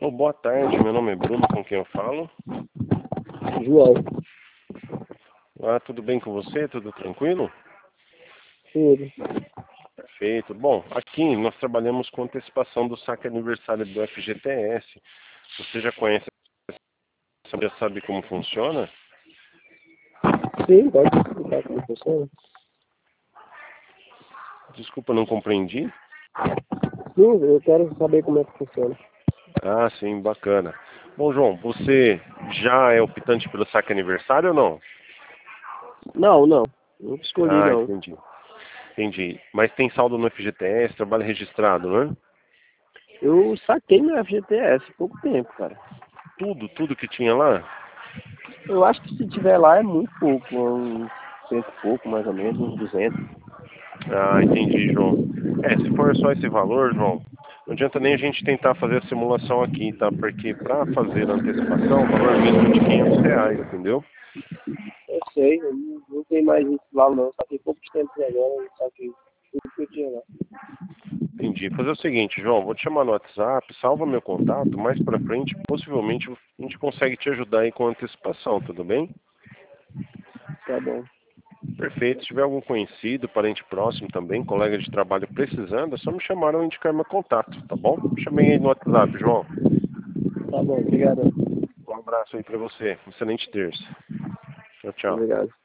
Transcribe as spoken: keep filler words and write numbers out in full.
Alô, boa tarde, meu nome é Bruno, com quem eu falo? João. Ah, tudo bem com você? Tudo tranquilo? Tudo. Perfeito. Bom, aqui nós trabalhamos com antecipação do saque aniversário do F G T S. Você já conhece, já sabe como funciona? Sim, pode explicar como funciona? Desculpa, não compreendi. Sim, eu quero saber como é que funciona. Ah, sim, bacana. Bom, João, você já é optante pelo saque aniversário ou não? Não, não. Não escolhi, Ah, não. entendi. Entendi. Mas tem saldo no F G T S, trabalho registrado, né? Eu saquei meu F G T S há pouco tempo, cara. Tudo, tudo que tinha lá? Eu acho que se tiver lá é muito pouco. Uns cento e pouco, mais ou menos, uns duzentos. Ah, entendi, João. É, se for só esse valor, João, não adianta nem a gente tentar fazer a simulação aqui, tá? Porque para fazer a antecipação, o valor mínimo é de quinhentos reais, entendeu? Eu sei, eu não, não tem mais isso lá, não. Saquei poucos tempos agora, eu saquei tudo que eu tinha lá. Entendi. Fazer o seguinte, João, vou te chamar no WhatsApp, salva meu contato, mais pra frente, possivelmente a gente consegue te ajudar aí com a antecipação, tudo bem? Tá bom. Perfeito. Se tiver algum conhecido, parente próximo também, colega de trabalho precisando, é só me chamar ou indicar meu contato, tá bom? Chamei aí no WhatsApp, João. Tá bom, obrigado. Um abraço aí pra você. Excelente terça. Tchau, tchau. Obrigado.